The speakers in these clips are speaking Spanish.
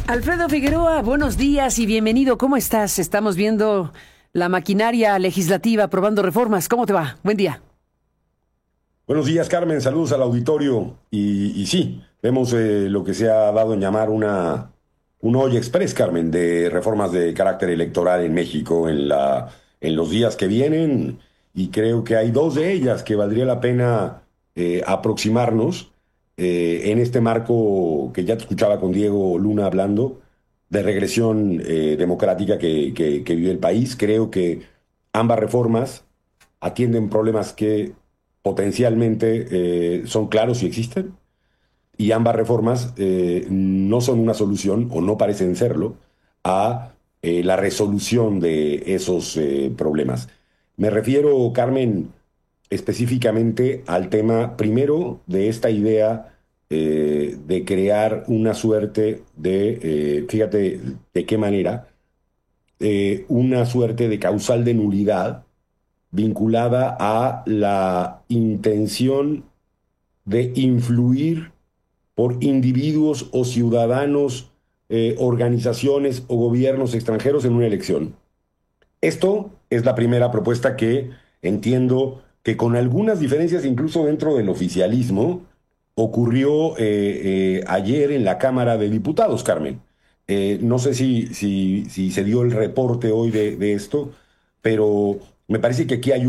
Alfredo Figueroa, buenos días y bienvenido. ¿Cómo estás? Estamos viendo la maquinaria legislativa aprobando reformas. ¿Cómo te va? Buen día. Buenos días, Carmen. Saludos al auditorio. Y sí, vemos lo que se ha dado en llamar un hoy express, Carmen, de reformas de carácter electoral en México en los días que vienen. Y creo que hay dos de ellas que valdría la pena aproximarnos en este marco que ya te escuchaba con Diego Luna hablando de regresión democrática que vive el país. Creo que ambas reformas atienden problemas que potencialmente son claros y existen, y ambas reformas no son una solución, o no parecen serlo, a la resolución de esos problemas. Me refiero, Carmen, específicamente al tema, primero, de esta idea de crear una suerte fíjate de qué manera, una suerte de causal de nulidad vinculada a la intención de influir por individuos o ciudadanos, organizaciones o gobiernos extranjeros en una elección. Esto es la primera propuesta que entiendo que, con algunas diferencias incluso dentro del oficialismo, ocurrió ayer en la Cámara de Diputados, Carmen. No sé si se dio el reporte hoy de esto, pero me parece que aquí hay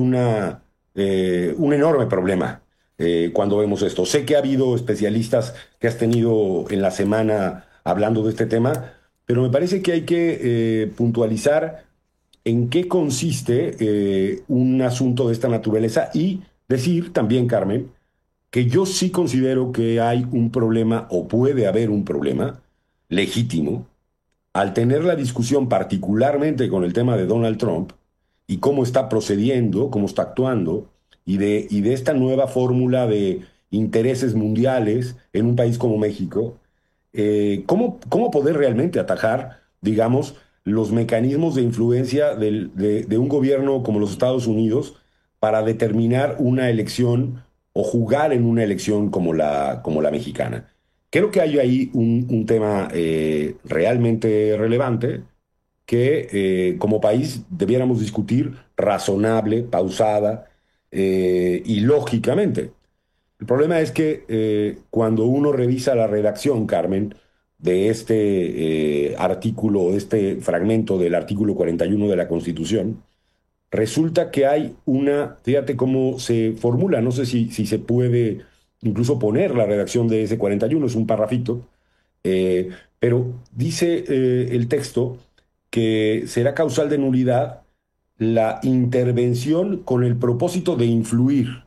un enorme problema cuando vemos esto. Sé que ha habido especialistas que has tenido en la semana hablando de este tema, pero me parece que hay que puntualizar en qué consiste un asunto de esta naturaleza, y decir también, Carmen, que yo sí considero que hay un problema, o puede haber un problema legítimo, al tener la discusión particularmente con el tema de Donald Trump y cómo está procediendo, cómo está actuando, y de esta nueva fórmula de intereses mundiales en un país como México. ¿Cómo poder realmente atajar, digamos, los mecanismos de influencia de un gobierno como los Estados Unidos para determinar una elección o jugar en una elección como la mexicana? Creo que hay ahí un tema realmente relevante que como país debiéramos discutir razonable, pausada y lógicamente. El problema es que cuando uno revisa la redacción, Carmen, de este artículo, de este fragmento del artículo 41 de la Constitución, resulta que hay fíjate cómo se formula, no sé si se puede incluso poner la redacción de ese 41, es un parrafito, eh, pero dice el texto que será causal de nulidad la intervención con el propósito de influir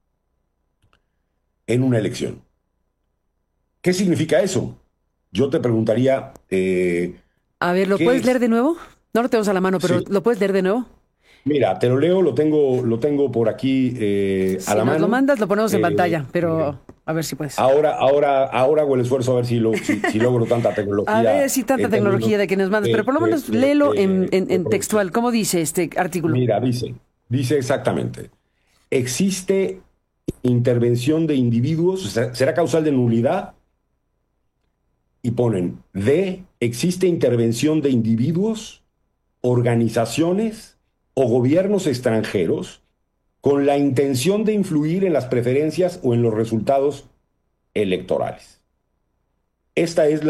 en una elección. ¿Qué significa eso? Yo te preguntaría, A ver, ¿lo ¿qué puedes leer es? de nuevo? No lo tenemos a la mano, pero Sí, ¿lo puedes leer de nuevo? mira, te lo leo, lo tengo por aquí a Si la nos lo mano. mandas, lo ponemos en Eh, pantalla, pero a ver si puedes. ahora hago el esfuerzo a ver si logro tanta A ver tecnología si tanta en términos tecnología de que nos mandas, pero por lo menos léelo en producción. textual. ¿Cómo dice este artículo? Mira, dice exactamente: existe intervención de individuos, será causal de nulidad, y ponen existe intervención de individuos, organizaciones o gobiernos extranjeros con la intención de influir en las preferencias o en los resultados electorales. Esta es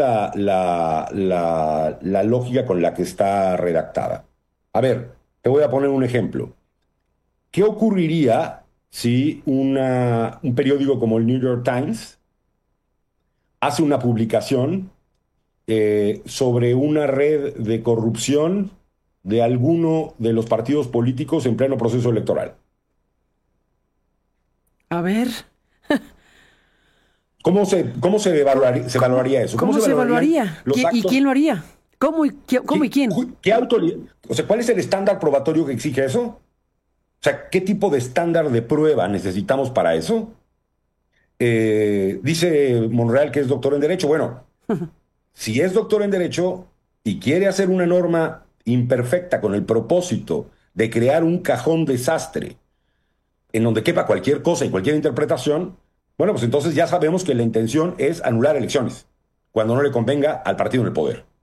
la lógica con la que está redactada. A ver, te voy a poner un ejemplo. ¿Qué ocurriría si un periódico como el New York Times hace una publicación sobre una red de corrupción de alguno de los partidos políticos en pleno proceso electoral? A ver, Se valoraría eso? ¿Cómo cómo se se valorarían evaluaría? los ¿Y quién actos? lo haría? ¿Cómo cómo y quién? ¿Qué autoridad? O sea, ¿cuál es el estándar probatorio que exige eso? O sea, ¿qué tipo de estándar de prueba necesitamos para eso? Dice Monreal que es doctor en Derecho. Bueno, si es doctor en Derecho y quiere hacer una norma imperfecta con el propósito de crear un cajón desastre en donde quepa cualquier cosa y cualquier interpretación, bueno, pues entonces ya sabemos que la intención es anular elecciones cuando no le convenga al partido en el poder.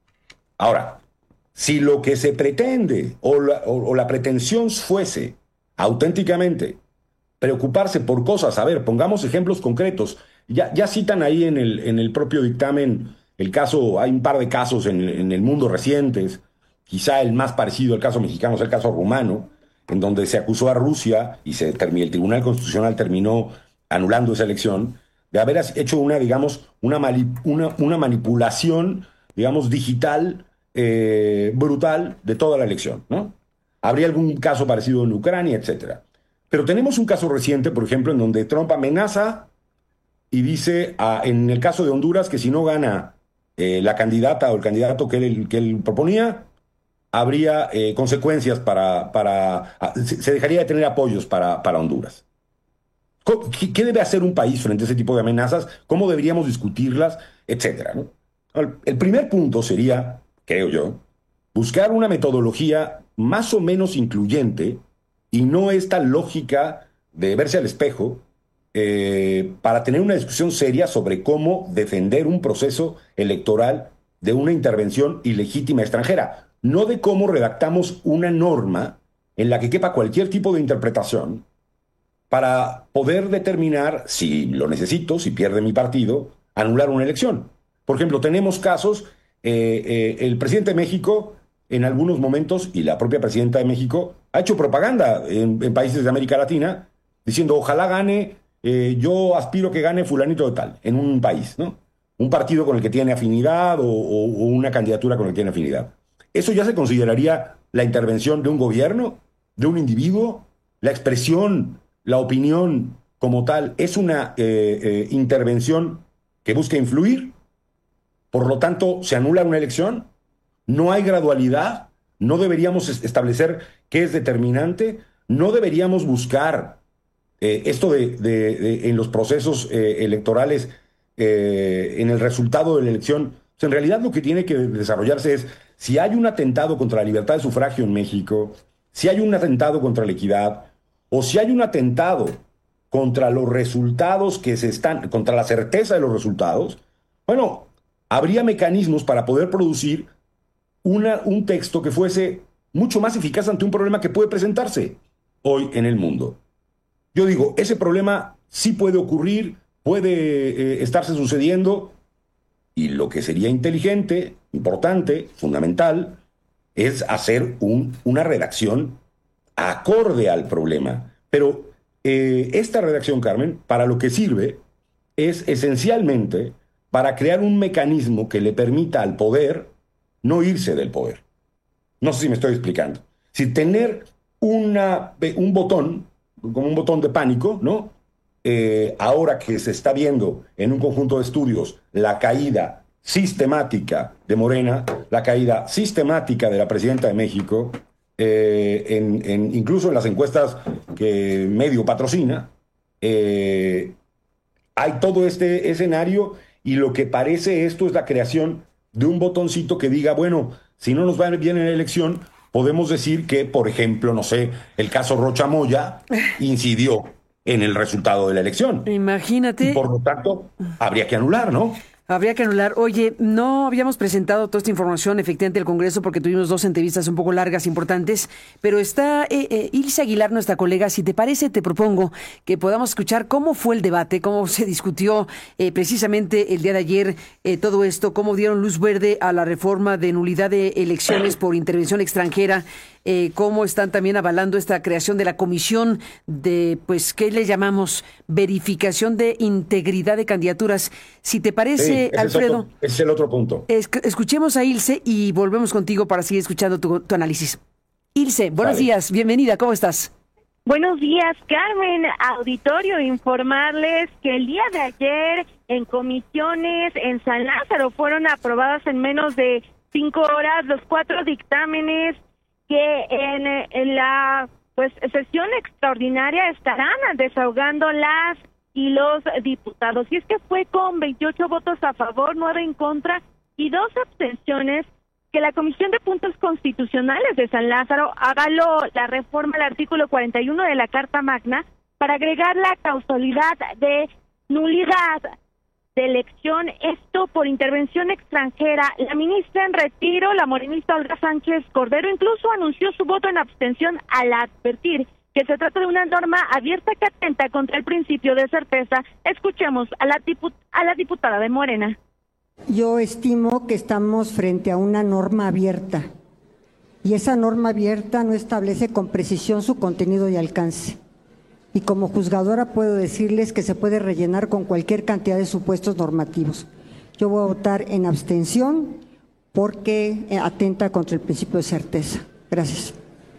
Ahora, si lo que se pretende o la pretensión fuese auténticamente preocuparse por cosas, a ver, pongamos ejemplos concretos, ya citan ahí en el propio dictamen el caso, hay un par de casos en el mundo recientes, quizá el más parecido al caso mexicano es el caso rumano, en donde se acusó a Rusia y el Tribunal Constitucional terminó anulando esa elección, de haber hecho digamos, una manipulación, digamos, digital brutal de toda la elección, ¿no? Habría algún caso parecido en Ucrania, etcétera. Pero tenemos un caso reciente, por ejemplo, en donde Trump amenaza y dice, en el caso de Honduras, que si no gana la candidata o el candidato que él proponía, habría consecuencias se dejaría de tener apoyos para Honduras. ¿Qué debe hacer un país frente a ese tipo de amenazas? ¿Cómo deberíamos discutirlas? Etcétera, ¿no? El primer punto sería, creo yo, buscar una metodología más o menos incluyente y no esta lógica de verse al espejo para tener una discusión seria sobre cómo defender un proceso electoral de una intervención ilegítima extranjera, no de cómo redactamos una norma en la que quepa cualquier tipo de interpretación para poder determinar, si lo necesito, si pierde mi partido, anular una elección. Por ejemplo, tenemos casos, el presidente de México en algunos momentos, y la propia presidenta de México, ha hecho propaganda en países de América Latina, diciendo, ojalá gane, yo aspiro que gane fulanito de tal, en un país, ¿no? Un partido con el que tiene afinidad o una candidatura con el que tiene afinidad. ¿Eso ya se consideraría la intervención de un gobierno, de un individuo? La expresión, la opinión como tal, ¿es una intervención que busca influir? Por lo tanto, ¿se anula una elección? ¿No hay gradualidad? ¿No deberíamos establecer qué es determinante? ¿No deberíamos buscar esto en los procesos electorales, en el resultado de la elección? Pues en realidad lo que tiene que desarrollarse es, si hay un atentado contra la libertad de sufragio en México, si hay un atentado contra la equidad, o si hay un atentado contra los resultados contra la certeza de los resultados, bueno, habría mecanismos para poder producir un texto que fuese mucho más eficaz ante un problema que puede presentarse hoy en el mundo. Yo digo, ese problema sí puede ocurrir, puede estarse sucediendo, y lo que sería inteligente, importante, fundamental, es hacer una redacción acorde al problema. Pero esta redacción, Carmen, para lo que sirve es esencialmente para crear un mecanismo que le permita al poder no irse del poder. No sé si me estoy explicando. Si tener un botón, como un botón de pánico, ¿no? Ahora que se está viendo en un conjunto de estudios la caída sistemática de Morena, la caída sistemática de la presidenta de México, incluso en las encuestas que medio patrocina, hay todo este escenario y lo que parece esto es la creación de un botoncito que diga, bueno, si no nos va bien en la elección, podemos decir que, por ejemplo, no sé, el caso Rocha Moya incidió en el resultado de la elección. Imagínate. Y por lo tanto, habría que anular, ¿no? Habría que anular. Oye, no habíamos presentado toda esta información efectivamente al Congreso porque tuvimos dos entrevistas un poco largas, importantes, pero está Ilse Aguilar, nuestra colega. Si te parece, te propongo que podamos escuchar cómo fue el debate, cómo se discutió precisamente el día de ayer todo esto, cómo dieron luz verde a la reforma de nulidad de elecciones por intervención extranjera, cómo están también avalando esta creación de la comisión de, pues, ¿qué le llamamos? Verificación de integridad de candidaturas. Si te parece, sí, Alfredo. Ese es el otro punto. Escuchemos a Ilse y volvemos contigo para seguir escuchando tu análisis. Ilse, buenos días, bienvenida, ¿cómo estás? Buenos días, Carmen, auditorio, informarles que el día de ayer en comisiones en San Lázaro fueron aprobadas en menos de 5 horas los 4 dictámenes que en la sesión extraordinaria estarán desahogando las y los diputados. Y es que fue con 28 votos a favor, 9 en contra y 2 abstenciones que la Comisión de Puntos Constitucionales de San Lázaro avaló la reforma al artículo 41 de la Carta Magna para agregar la causalidad de nulidad. de elección, esto por intervención extranjera. La ministra en retiro, la morenista Olga Sánchez Cordero, incluso anunció su voto en abstención al advertir que se trata de una norma abierta que atenta contra el principio de certeza. Escuchemos a la diputada de Morena. Yo estimo que estamos frente a una norma abierta y esa norma abierta no establece con precisión su contenido y alcance. Y como juzgadora puedo decirles que se puede rellenar con cualquier cantidad de supuestos normativos. Yo voy a votar en abstención porque atenta contra el principio de certeza. Gracias.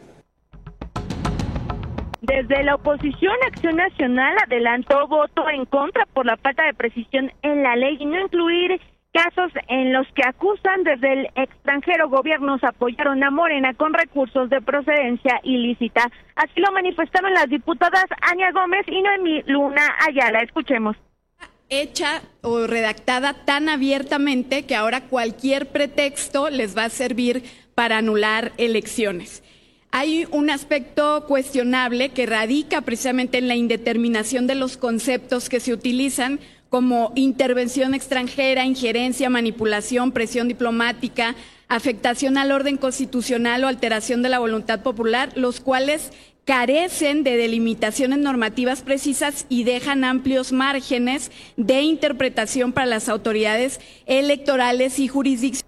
Desde la oposición, Acción Nacional adelantó voto en contra por la falta de precisión en la ley y no incluir casos en los que acusan desde el extranjero. Gobiernos apoyaron a Morena con recursos de procedencia ilícita. Así lo manifestaron las diputadas Ania Gómez y Noemí Luna Ayala. Escuchemos. Hecha o redactada tan abiertamente que ahora cualquier pretexto les va a servir para anular elecciones. Hay un aspecto cuestionable que radica precisamente en la indeterminación de los conceptos que se utilizan, como intervención extranjera, injerencia, manipulación, presión diplomática, afectación al orden constitucional o alteración de la voluntad popular, los cuales carecen de delimitaciones normativas precisas y dejan amplios márgenes de interpretación para las autoridades electorales y jurisdiccionales.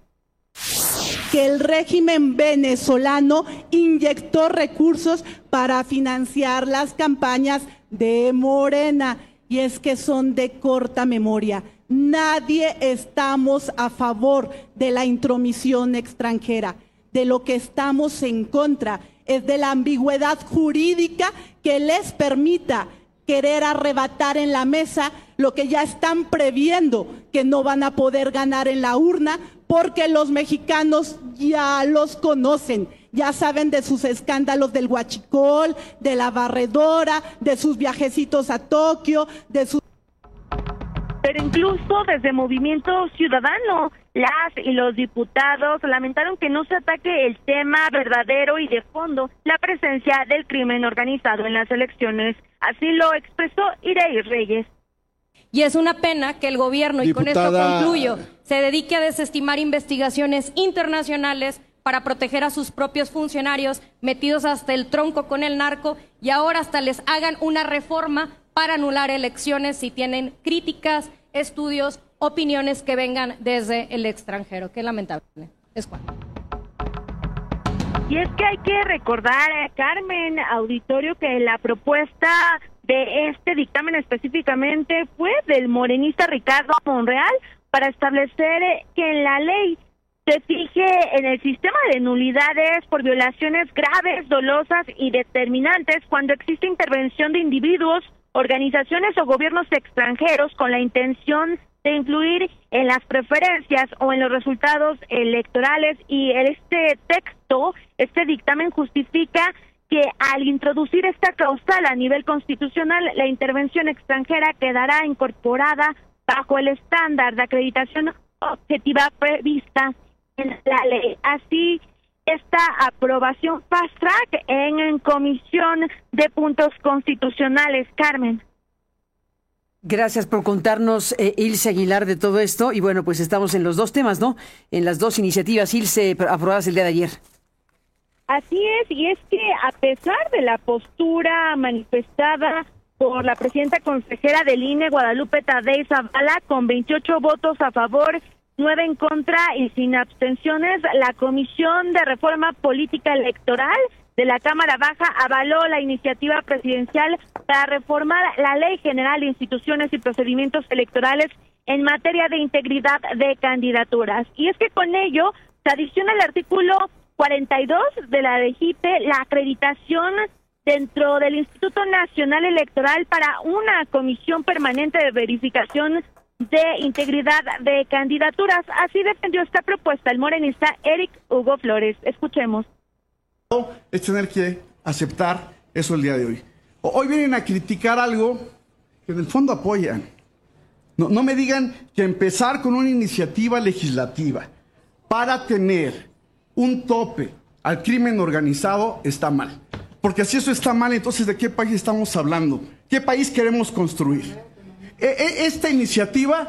Que el régimen venezolano inyectó recursos para financiar las campañas de Morena. Y es que son de corta memoria. Nadie estamos a favor de la intromisión extranjera. De lo que estamos en contra es de la ambigüedad jurídica que les permita querer arrebatar en la mesa lo que ya están previendo que no van a poder ganar en la urna, porque los mexicanos ya los conocen. Ya saben de sus escándalos del huachicol, de la barredora, de sus viajecitos a Tokio, de sus... Pero incluso desde Movimiento Ciudadano, las y los diputados lamentaron que no se ataque el tema verdadero y de fondo, la presencia del crimen organizado en las elecciones. Así lo expresó Irey Reyes. Y es una pena que el gobierno, y con esto concluyo, se dedique a desestimar investigaciones internacionales para proteger a sus propios funcionarios metidos hasta el tronco con el narco, y ahora hasta les hagan una reforma para anular elecciones si tienen críticas, estudios, opiniones que vengan desde el extranjero. Qué lamentable. Es cuanto. Y es que hay que recordar, Carmen, auditorio, que la propuesta de este dictamen específicamente fue del morenista Ricardo Monreal para establecer que en la ley se fije en el sistema de nulidades por violaciones graves, dolosas y determinantes cuando existe intervención de individuos, organizaciones o gobiernos extranjeros con la intención de influir en las preferencias o en los resultados electorales. Y este dictamen justifica que al introducir esta causal a nivel constitucional, la intervención extranjera quedará incorporada bajo el estándar de acreditación objetiva prevista en la ley. Así, esta aprobación fast track en Comisión de Puntos Constitucionales. Carmen. Gracias por contarnos, Ilse Aguilar, de todo esto. Y bueno, pues estamos en los dos temas, ¿no? En las dos iniciativas, Ilse, aprobadas el día de ayer. Así es, y es que a pesar de la postura manifestada por la presidenta consejera del INE, Guadalupe Tadei Zavala, con 28 votos a favor, 9 en contra y sin abstenciones, la Comisión de Reforma Política Electoral de la Cámara Baja avaló la iniciativa presidencial para reformar la Ley General de Instituciones y Procedimientos Electorales en materia de integridad de candidaturas. Y es que con ello se adiciona el artículo 42 de la DGIPE, la acreditación dentro del Instituto Nacional Electoral para una comisión permanente de verificación de integridad de candidaturas. Así defendió esta propuesta el morenista Eric Hugo Flores. Escuchemos. Es tener que aceptar eso el día de hoy. Hoy vienen a criticar algo que en el fondo apoyan. No me digan que empezar con una iniciativa legislativa para tener un tope al crimen organizado está mal. Porque si eso está mal, entonces ¿de qué país estamos hablando? ¿Qué país queremos construir? Esta iniciativa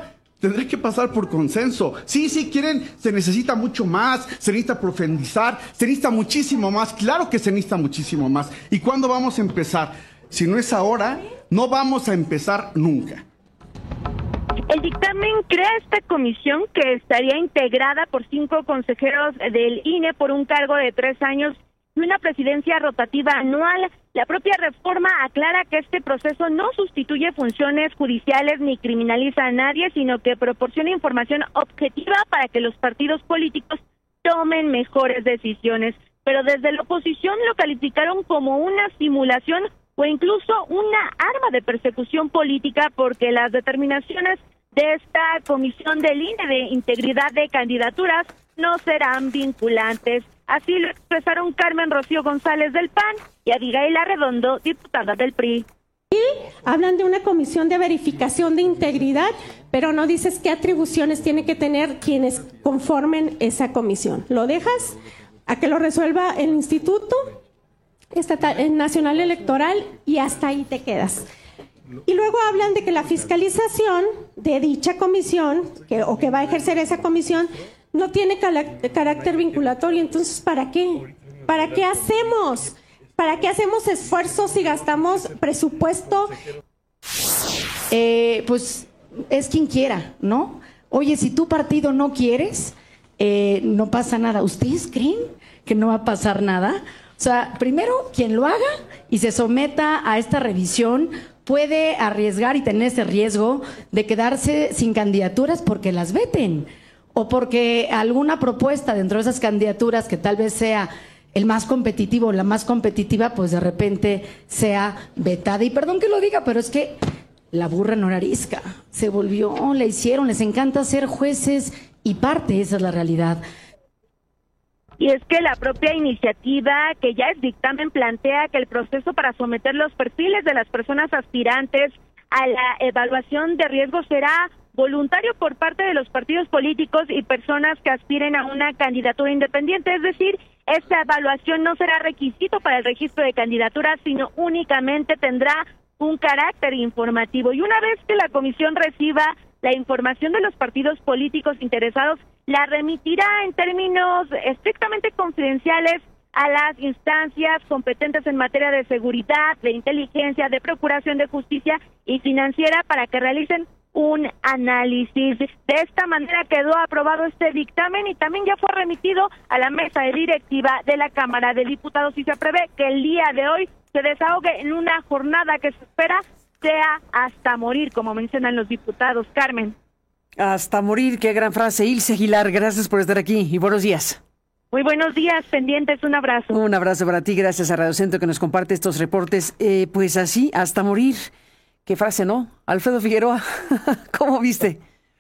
tendrá que pasar por consenso. Sí, quieren, se necesita mucho más, se necesita profundizar, se necesita muchísimo más. Claro que se necesita muchísimo más. ¿Y cuándo vamos a empezar? Si no es ahora, no vamos a empezar nunca. El dictamen crea esta comisión que estaría integrada por 5 consejeros del INE por un cargo de 3 años y una presidencia rotativa anual. La propia reforma aclara que este proceso no sustituye funciones judiciales ni criminaliza a nadie, sino que proporciona información objetiva para que los partidos políticos tomen mejores decisiones. Pero desde la oposición lo calificaron como una simulación o incluso una arma de persecución política, porque las determinaciones de esta comisión del INE de integridad de candidaturas no serán vinculantes. Así lo expresaron Carmen Rocío González del PAN y Abigail Arredondo, diputada del PRI. Hablan de una comisión de verificación de integridad, pero no dices qué atribuciones tiene que tener quienes conformen esa comisión. Lo dejas a que lo resuelva el Instituto Nacional Electoral y hasta ahí te quedas. Y luego hablan de que la fiscalización de dicha comisión, que va a ejercer esa comisión, no tiene carácter vinculatorio. Entonces, ¿para qué? ¿Para qué hacemos? ¿Para qué hacemos esfuerzos y gastamos presupuesto? Pues es quien quiera, ¿no? Oye, si tu partido no quieres, no pasa nada. ¿Ustedes creen que no va a pasar nada? O sea, primero, quien lo haga y se someta a esta revisión puede arriesgar y tener ese riesgo de quedarse sin candidaturas porque las veten, o porque alguna propuesta dentro de esas candidaturas que tal vez sea el más competitivo o la más competitiva, pues de repente sea vetada. Y perdón que lo diga, pero es que la burra no era arisca, se volvió, le hicieron, les encanta ser jueces y parte, esa es la realidad. Y es que la propia iniciativa, que ya es dictamen, plantea que el proceso para someter los perfiles de las personas aspirantes a la evaluación de riesgo será voluntario por parte de los partidos políticos y personas que aspiren a una candidatura independiente. Es decir, esta evaluación no será requisito para el registro de candidaturas, sino únicamente tendrá un carácter informativo. Y una vez que la comisión reciba la información de los partidos políticos interesados, la remitirá en términos estrictamente confidenciales a las instancias competentes en materia de seguridad, de inteligencia, de procuración de justicia y financiera para que realicen un análisis. De esta manera quedó aprobado este dictamen y también ya fue remitido a la mesa de directiva de la Cámara de Diputados y se prevé que el día de hoy se desahogue en una jornada que se espera sea hasta morir, como mencionan los diputados. Carmen. Hasta morir, qué gran frase. Ilse Aguilar, gracias por estar aquí y buenos días. Muy buenos días, pendientes, un abrazo. Un abrazo para ti, gracias a Radio Centro que nos comparte estos reportes. Pues así, hasta morir. Qué frase, ¿no? Alfredo Figueroa, ¿cómo viste?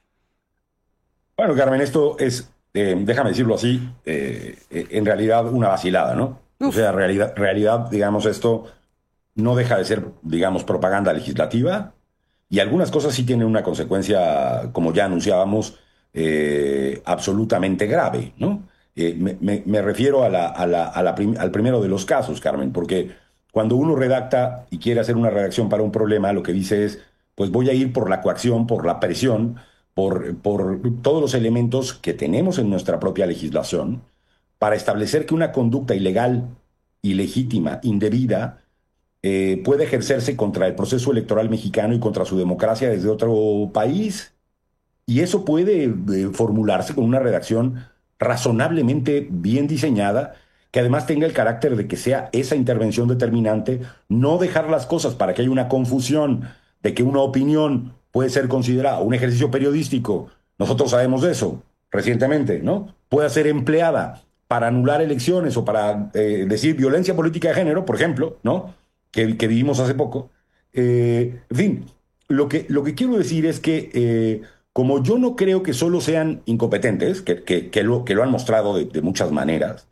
Bueno, Carmen, esto es, déjame decirlo así, en realidad una vacilada, ¿no? Uf. O sea, realidad, digamos, esto no deja de ser, digamos, propaganda legislativa y algunas cosas sí tienen una consecuencia, como ya anunciábamos, absolutamente grave, ¿no? Me refiero al primero de los casos, Carmen, porque cuando uno redacta y quiere hacer una redacción para un problema, lo que dice es, pues voy a ir por la coacción, por la presión, por todos los elementos que tenemos en nuestra propia legislación para establecer que una conducta ilegal, ilegítima, indebida, puede ejercerse contra el proceso electoral mexicano y contra su democracia desde otro país. Y eso puede formularse con una redacción razonablemente bien diseñada, que además tenga el carácter de que sea esa intervención determinante, no dejar las cosas para que haya una confusión de que una opinión puede ser considerada un ejercicio periodístico. Nosotros sabemos de eso recientemente, ¿no? Puede ser empleada para anular elecciones o para decir violencia política de género, por ejemplo, ¿no? Que vivimos hace poco. En fin, lo que quiero decir es que como yo no creo que solo sean incompetentes, que lo han mostrado de muchas maneras,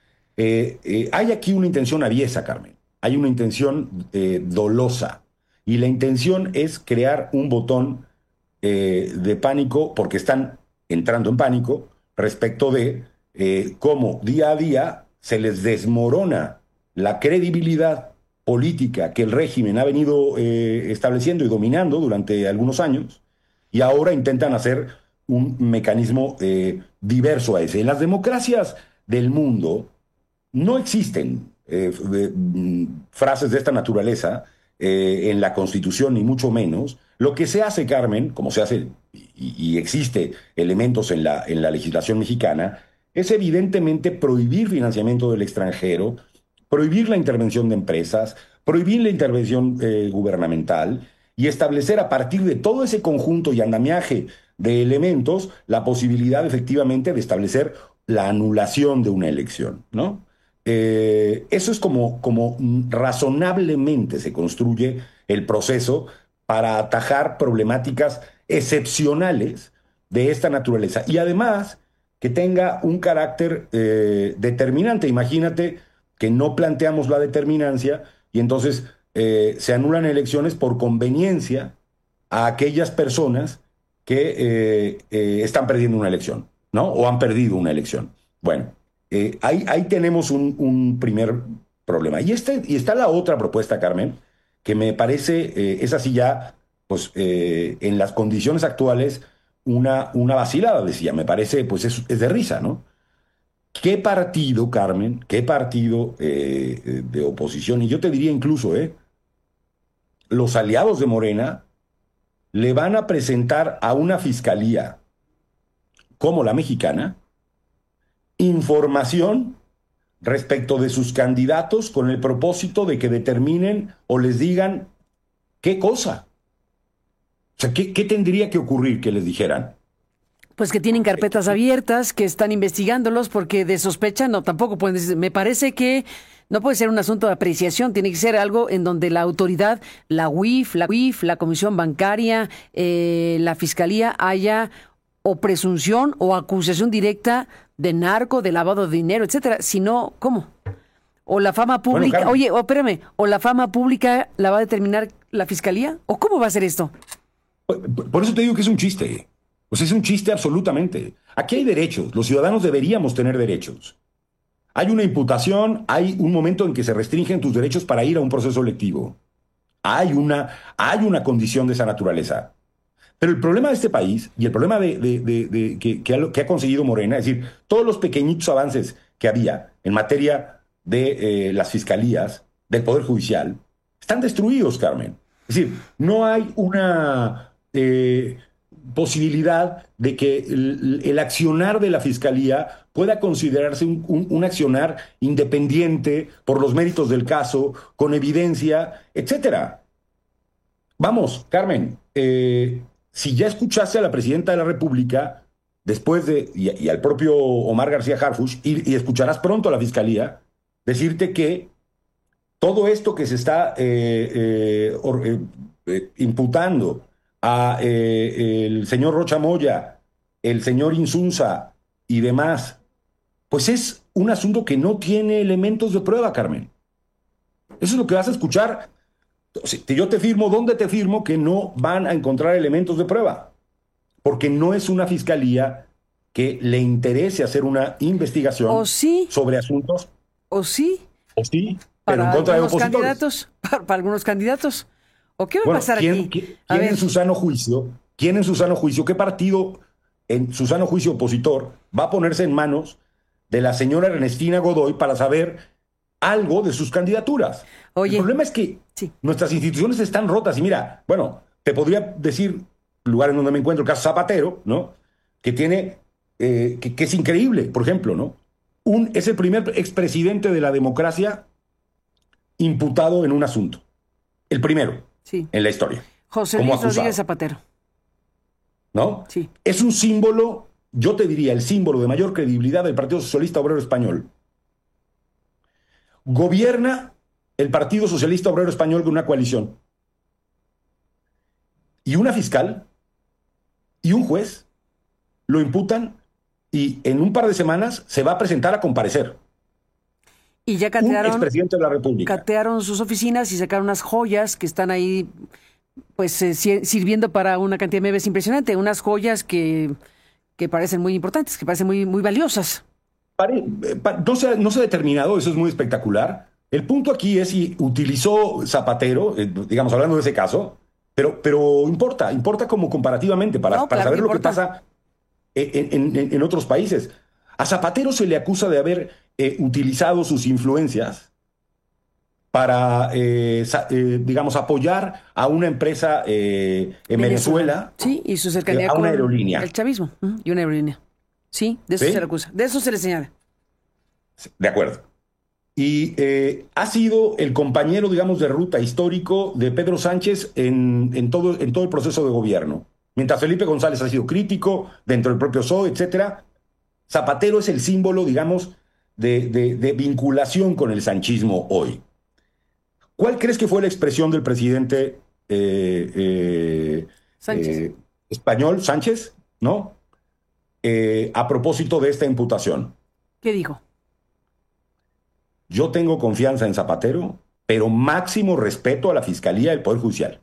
hay aquí una intención aviesa, Carmen. Hay una intención dolosa. Y la intención es crear un botón de pánico, porque están entrando en pánico respecto de cómo día a día se les desmorona la credibilidad política que el régimen ha venido estableciendo y dominando durante algunos años, y ahora intentan hacer un mecanismo diverso a ese. En las democracias del mundo no existen frases de esta naturaleza en la Constitución, ni mucho menos. Lo que se hace, Carmen, como se hace y existe elementos en la legislación mexicana, es evidentemente prohibir financiamiento del extranjero, prohibir la intervención de empresas, prohibir la intervención gubernamental y establecer a partir de todo ese conjunto y andamiaje de elementos la posibilidad efectivamente de establecer la anulación de una elección, ¿no? Eso es como razonablemente se construye el proceso para atajar problemáticas excepcionales de esta naturaleza. Y además que tenga un carácter determinante. Imagínate que no planteamos la determinancia y entonces se anulan elecciones por conveniencia a aquellas personas que están perdiendo una elección, ¿no? O han perdido una elección. Bueno, ahí tenemos un primer problema. Y está la otra propuesta, Carmen, que me parece, es así ya, pues en las condiciones actuales, una vacilada, decía. Me parece, pues es de risa, ¿no? ¿Qué partido, Carmen, qué partido de oposición, y yo te diría incluso, los aliados de Morena, le van a presentar a una fiscalía como la mexicana información respecto de sus candidatos con el propósito de que determinen o les digan qué cosa? O sea, ¿qué tendría que ocurrir que les dijeran? Pues que tienen carpetas abiertas, que están investigándolos, porque de sospecha no, tampoco pueden decir. Me parece que no puede ser un asunto de apreciación, tiene que ser algo en donde la autoridad, la UIF, la Comisión Bancaria, la Fiscalía, haya o presunción o acusación directa de narco, de lavado de dinero, etcétera. Si no, ¿cómo? O la fama pública, bueno, espérame, o la fama pública la va a determinar la Fiscalía, ¿o cómo va a ser esto? Por eso te digo que es un chiste. Pues es un chiste absolutamente. Aquí hay derechos. Los ciudadanos deberíamos tener derechos. Hay una imputación, hay un momento en que se restringen tus derechos para ir a un proceso electivo. Hay una condición de esa naturaleza. Pero el problema de este país y el problema que ha conseguido Morena, es decir, todos los pequeñitos avances que había en materia de las fiscalías, del Poder Judicial, están destruidos, Carmen. Es decir, no hay una posibilidad de que el accionar de la Fiscalía pueda considerarse un accionar independiente por los méritos del caso, con evidencia, etcétera. Vamos, Carmen, si ya escuchaste a la presidenta de la República después y al propio Omar García Harfuch, y escucharás pronto a la Fiscalía decirte que todo esto que se está imputando a el señor Rocha Moya, el señor Insunza y demás, pues es un asunto que no tiene elementos de prueba, Carmen. Eso es lo que vas a escuchar. Yo te firmo, ¿dónde te firmo? Que no van a encontrar elementos de prueba, porque no es una fiscalía que le interese hacer una investigación sobre asuntos. ¿O sí? Pero en contra de opositores. Para algunos candidatos. ¿O qué va a pasar aquí? ¿Quién en su sano juicio, qué partido en su sano juicio opositor va a ponerse en manos de la señora Ernestina Godoy para saber algo de sus candidaturas? Oye, el problema es que nuestras instituciones están rotas. Y mira, bueno, te podría decir lugar en donde me encuentro, el caso Zapatero, ¿no? Que tiene, que es increíble, por ejemplo, ¿no? Es el primer expresidente de la democracia imputado en un asunto. El primero. Sí. En la historia. José Luis Rodríguez Zapatero. ¿No? Sí. Es un símbolo, yo te diría, el símbolo de mayor credibilidad del Partido Socialista Obrero Español. Gobierna el Partido Socialista Obrero Español con una coalición. Y una fiscal y un juez lo imputan y en un par de semanas se va a presentar a comparecer. Y ya catearon, un expresidente de la República. Catearon sus oficinas y sacaron unas joyas que están ahí, pues sirviendo para una cantidad de meses impresionante. Unas joyas que parecen muy importantes, que parecen muy, muy valiosas. No se ha determinado, eso es muy espectacular. El punto aquí es si utilizó Zapatero, digamos, hablando de ese caso, Pero importa como comparativamente para saber lo que pasa en otros países. A Zapatero se le acusa de haber utilizado sus influencias para, digamos, apoyar a una empresa en Venezuela. Sí, y su cercanía a una con aerolínea. el chavismo. Y una aerolínea. Sí, de eso se le acusa. De eso se le señala. De acuerdo. Y ha sido el compañero, digamos, de ruta histórico de Pedro Sánchez en todo el proceso de gobierno. Mientras Felipe González ha sido crítico dentro del propio PSOE, etcétera, Zapatero es el símbolo, digamos, de vinculación con el sanchismo hoy. ¿Cuál crees que fue la expresión del presidente español, Sánchez, ¿no? A propósito de esta imputación? ¿Qué dijo? Yo tengo confianza en Zapatero, pero máximo respeto a la Fiscalía y al Poder Judicial.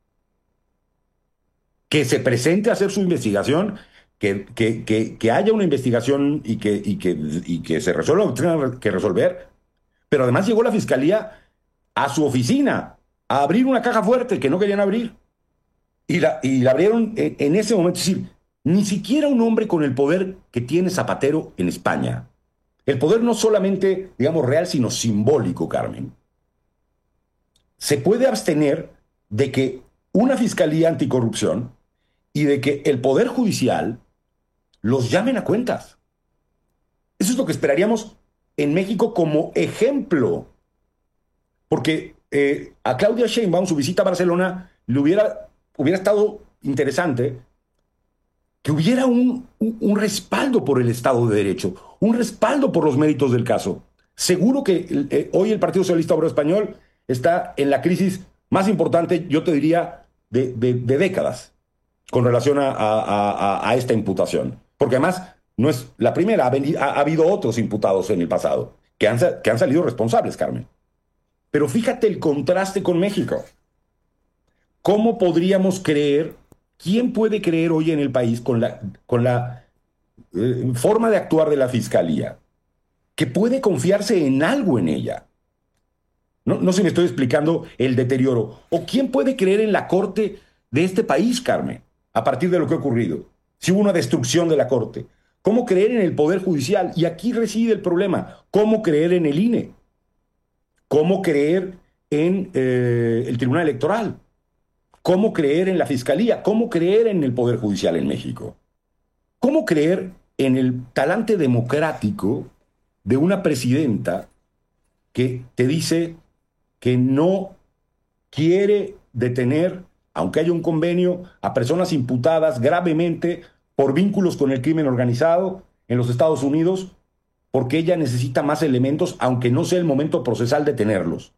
Que se presente a hacer su investigación, que haya una investigación y que se resuelva lo que tenga que resolver. Pero además llegó la Fiscalía a su oficina a abrir una caja fuerte que no querían abrir. Y la abrieron en ese momento. Es decir, ni siquiera un hombre con el poder que tiene Zapatero en España. El poder no solamente, digamos, real, sino simbólico, Carmen. Se puede abstener de que una Fiscalía Anticorrupción y de que el Poder Judicial los llamen a cuentas. Eso es lo que esperaríamos en México como ejemplo. Porque a Claudia Sheinbaum, su visita a Barcelona, le hubiera estado interesante que hubiera un respaldo por el Estado de Derecho, un respaldo por los méritos del caso. Seguro que hoy el Partido Socialista Obrero Español está en la crisis más importante, yo te diría, de décadas, con relación a esta imputación. Porque además no es la primera, ha habido otros imputados en el pasado que han salido responsables, Carmen. Pero fíjate el contraste con México. ¿Cómo podríamos creer? ¿Quién puede creer hoy en el país con la forma de actuar de la Fiscalía que puede confiarse en algo en ella? No sé si me estoy explicando el deterioro. ¿O quién puede creer en la Corte de este país, Carmen, a partir de lo que ha ocurrido? Si hubo una destrucción de la Corte. ¿Cómo creer en el Poder Judicial? Y aquí reside el problema. ¿Cómo creer en el INE? ¿Cómo creer en el Tribunal Electoral? ¿Cómo creer en la Fiscalía? ¿Cómo creer en el Poder Judicial en México? ¿Cómo creer en el talante democrático de una presidenta que te dice que no quiere detener, aunque haya un convenio, a personas imputadas gravemente por vínculos con el crimen organizado en los Estados Unidos, porque ella necesita más elementos, aunque no sea el momento procesal de tenerlos?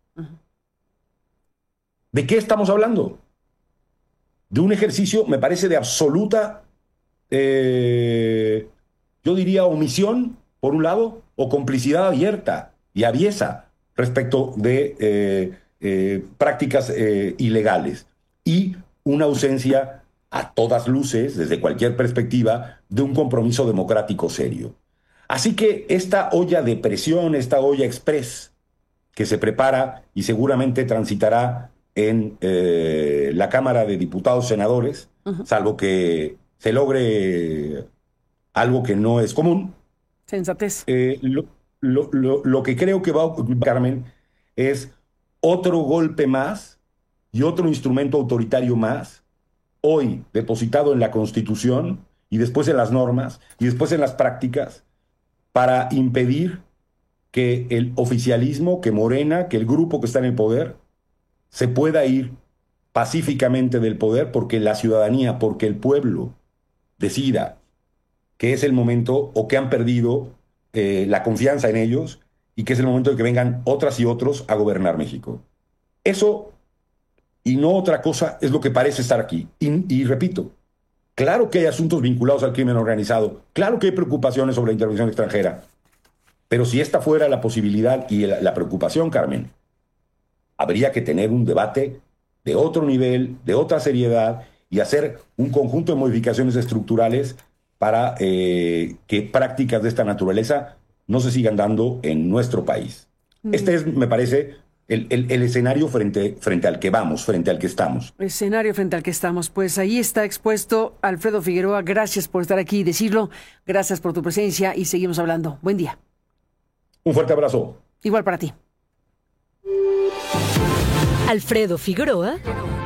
¿De qué estamos hablando? De un ejercicio, me parece, de absoluta, yo diría, omisión, por un lado, o complicidad abierta y aviesa respecto de prácticas ilegales, y una ausencia, a todas luces, desde cualquier perspectiva, de un compromiso democrático serio. Así que esta olla de presión, esta olla express que se prepara y seguramente transitará en la Cámara de Diputados y Senadores, salvo que se logre algo que no es común. Sensatez. Lo que creo que va a ocurrir, Carmen, es otro golpe más y otro instrumento autoritario más, hoy depositado en la Constitución y después en las normas y después en las prácticas, para impedir que el oficialismo, que Morena, que el grupo que está en el poder, se pueda ir pacíficamente del poder, porque la ciudadanía, porque el pueblo decida que es el momento, o que han perdido la confianza en ellos, y que es el momento de que vengan otras y otros a gobernar México. Eso, y no otra cosa, es lo que parece estar aquí. Y repito, claro que hay asuntos vinculados al crimen organizado, claro que hay preocupaciones sobre la intervención extranjera, pero si esta fuera la posibilidad y la preocupación, Carmen, habría que tener un debate de otro nivel, de otra seriedad, y hacer un conjunto de modificaciones estructurales para que prácticas de esta naturaleza no se sigan dando en nuestro país. Este es, me parece, el escenario frente al que vamos, frente al que estamos. Escenario frente al que estamos. Pues ahí está expuesto Alfredo Figueroa. Gracias por estar aquí y decirlo. Gracias por tu presencia y seguimos hablando. Buen día. Un fuerte abrazo. Igual para ti. Alfredo Figueroa